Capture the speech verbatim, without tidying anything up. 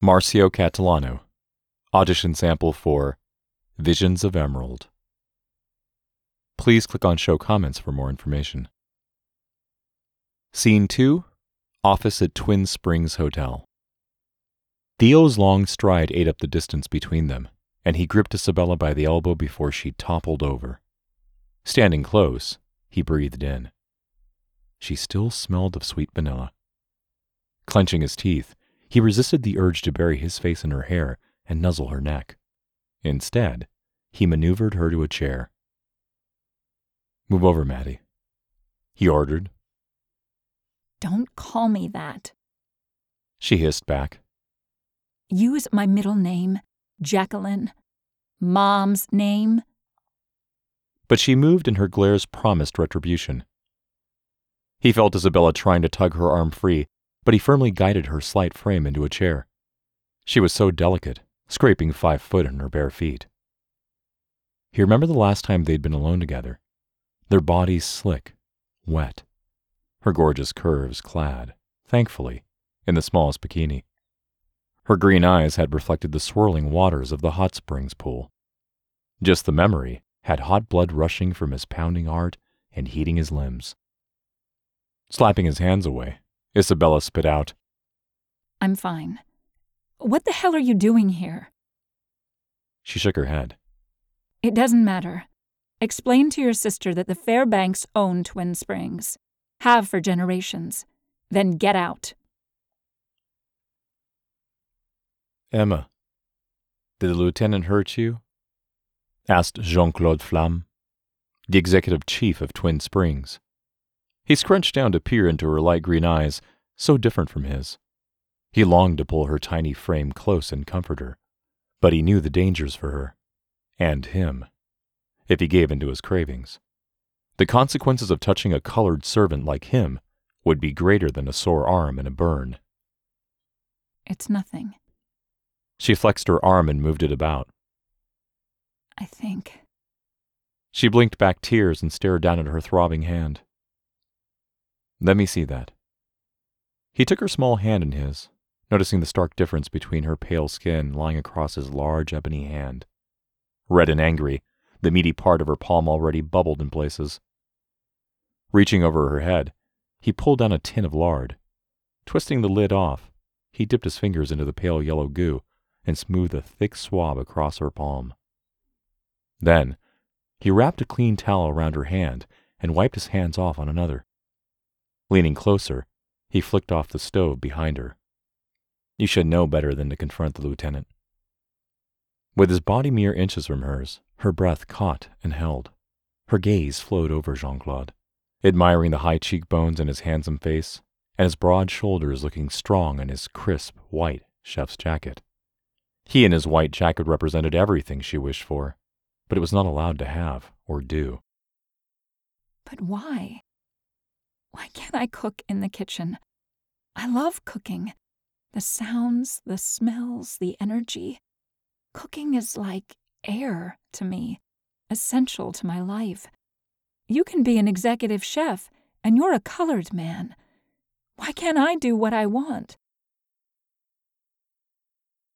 Marcio Catalano. Audition sample for Visions of Emerald. Please click on Show Comments for more information. Scene two. Office at Twin Springs Hotel. Theo's long stride ate up the distance between them, and he gripped Isabella by the elbow before she toppled over. Standing close, he breathed in. She still smelled of sweet vanilla. Clenching his teeth, he resisted the urge to bury his face in her hair and nuzzle her neck. Instead, he maneuvered her to a chair. "Move over, Maddie," he ordered. "Don't call me that," she hissed back. "Use my middle name, Jacqueline. Mom's name." But she moved and her glares promised retribution. He felt Isabella trying to tug her arm free, but he firmly guided her slight frame into a chair. She was so delicate, scraping five foot in her bare feet. He remembered the last time they'd been alone together, their bodies slick, wet, her gorgeous curves clad, thankfully, in the smallest bikini. Her green eyes had reflected the swirling waters of the hot springs pool. Just the memory had hot blood rushing from his pounding heart and heating his limbs. Slapping his hands away, Isabella spit out, "I'm fine. What the hell are you doing here?" She shook her head. "It doesn't matter. Explain to your sister that the Fairbanks own Twin Springs. Have for generations. Then get out." "Emma, did the lieutenant hurt you?" asked Jean-Claude Flamme, the executive chief of Twin Springs. He scrunched down to peer into her light green eyes, so different from his. He longed to pull her tiny frame close and comfort her, but he knew the dangers for her, and him, if he gave in to his cravings. The consequences of touching a colored servant like him would be greater than a sore arm and a burn. "It's nothing." She flexed her arm and moved it about. "I think." She blinked back tears and stared down at her throbbing hand. "Let me see that." He took her small hand in his, noticing the stark difference between her pale skin lying across his large ebony hand. Red and angry, the meaty part of her palm already bubbled in places. Reaching over her head, he pulled down a tin of lard. Twisting the lid off, he dipped his fingers into the pale yellow goo and smoothed a thick swab across her palm. Then, he wrapped a clean towel around her hand and wiped his hands off on another. Leaning closer, he flicked off the stove behind her. You should know better than to confront the lieutenant. With his body mere inches from hers, her breath caught and held. Her gaze flowed over Jean-Claude, admiring the high cheekbones in his handsome face and his broad shoulders looking strong in his crisp, white chef's jacket. He and his white jacket represented everything she wished for, but it was not allowed to have or do. "But why? Why can't I cook in the kitchen? I love cooking. The sounds, the smells, the energy. Cooking is like air to me, essential to my life. You can be an executive chef, and you're a colored man. Why can't I do what I want?"